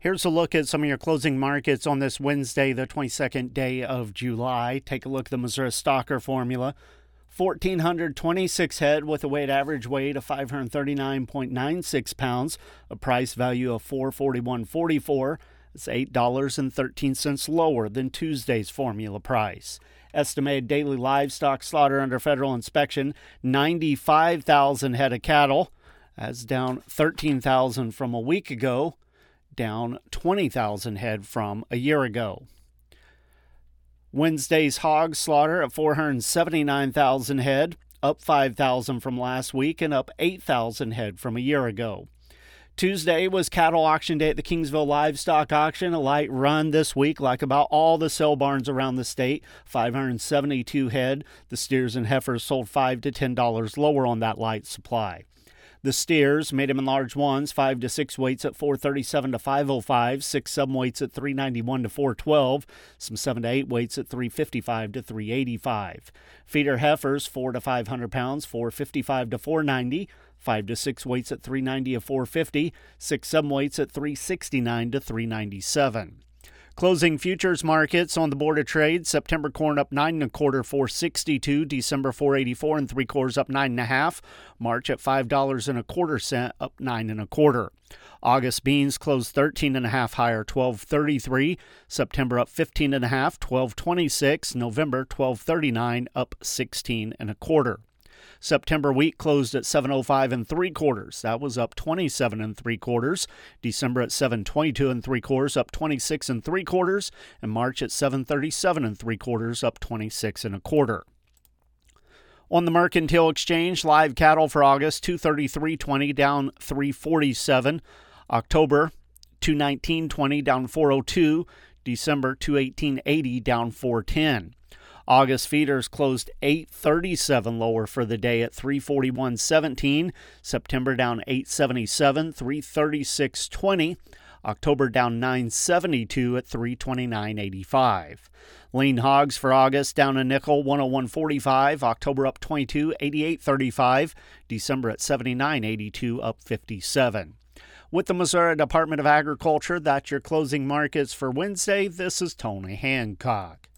Here's a look at some of your closing markets on this Wednesday, the 22nd day of July. Take a look at the Missouri Stocker formula. 1,426 head with a weighted average weight of 539.96 pounds, a price value of $441.44. It's $8.13 lower than Tuesday's formula price. Estimated daily livestock slaughter under federal inspection, 95,000 head of cattle. That's down 13,000 from a week ago, down 20,000 head from a year ago. Wednesday's hog slaughter at 479,000 head, up 5,000 from last week and up 8,000 head from a year ago. Tuesday was cattle auction day at the Kingsville Livestock Auction, a light run this week like about all the sale barns around the state, 572 head. The steers and heifers sold $5 to $10 lower on that light supply. The steers, made them in large ones, 5 to 6 weights at $437 to $505, 6-7 weights at $391 to $412, some 7 to 8 weights at $355 to $385. Feeder heifers, 4 to 500 pounds, $455 to $490, 5 to 6 weights at $390 to $450, 6-7 weights at $369 to $397. Closing futures markets on the Board of Trade. September corn up 9 1/4, $4.62. December 4.84 3/4, up 9 1/2. March at $5 1/4, up 9 1/4. August beans closed 13 1/2 higher, $12.33. September up 15 1/2, $12.26. November 12.39, up 16 1/4. September wheat closed at 7.05 3/4. That was up 27 3/4. December at 7.22 3/4, up 26 3/4. And March at 7.37 3/4, up 26 1/4. On the Mercantile Exchange, live cattle for August, 233.20, down 347. October, 219.20, down 402. December, 218.80, down 410. August feeders closed 8.37 lower for the day at 341.17. September down 8.77, 336.20. October down 9.72 at 329.85. Lean hogs for August down a nickel, 101.45. October up 22, 88.35. December at 79.82, up 57. With the Missouri Department of Agriculture, that's your closing markets for Wednesday. This is Tony Hancock.